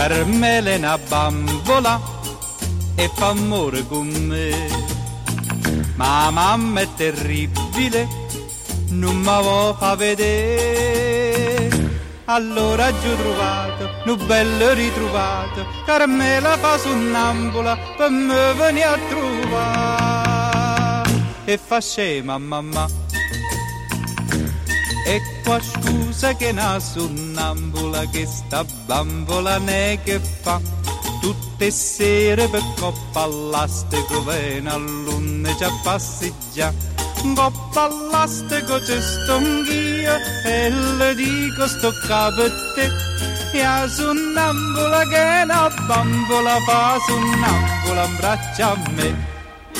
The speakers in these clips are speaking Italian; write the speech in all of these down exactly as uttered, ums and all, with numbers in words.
Carmela è una bambola e fa amore con me, ma mamma è terribile, non mi vuoi fa vedere. Allora giù trovato, un bello ritrovato, Carmela fa sonnambula per me venire a trovare. E fa scema mamma, e qua scusa che na sonnambula, che sta bambola ne che fa tutte sere per coppa all'astico viene a luna già passeggia. Coppa all'astico c'è sto anch'io e le dico sto capo a te. E a sonnambula che una bambola fa sonnambula in braccia a me.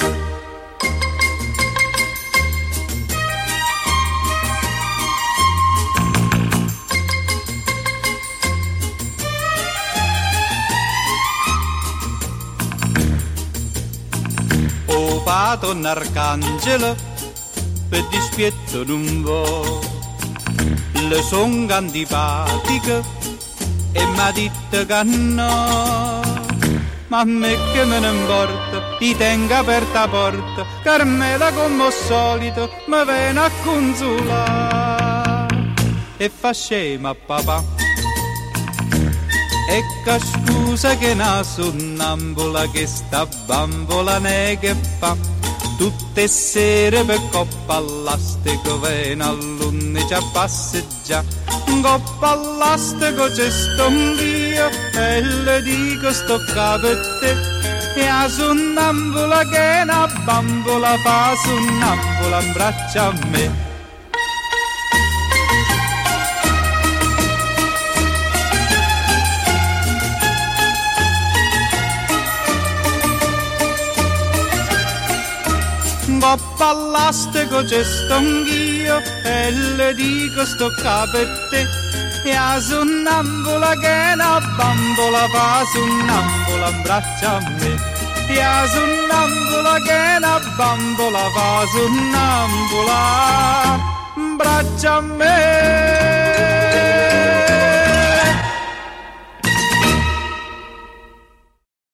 O pato un arcangelo per dispietto non vo, le son antipatiche e m'ha detto che no, ma a me che me ne importa, ti tengo aperta la porta, Carmela come al solito mi viene a consolare. E fa scema papà, e che scusa che na sonnambula, che sta bambola ne che fa tutte sere per coppa all'astico viene a luna già passeggia. Coppa all'astico c'è sto anch'io e le dico sto capo a te. E a sonnambula che una bambola fa sonnambula in braccia a me. Coppa all'astico c'è sto anch'io e le dico sto capo a te. E a sonnambula che una bambola fa sonnambula in braccia a me. E a sonnambula che una bambola fa sonnambula in braccia a me.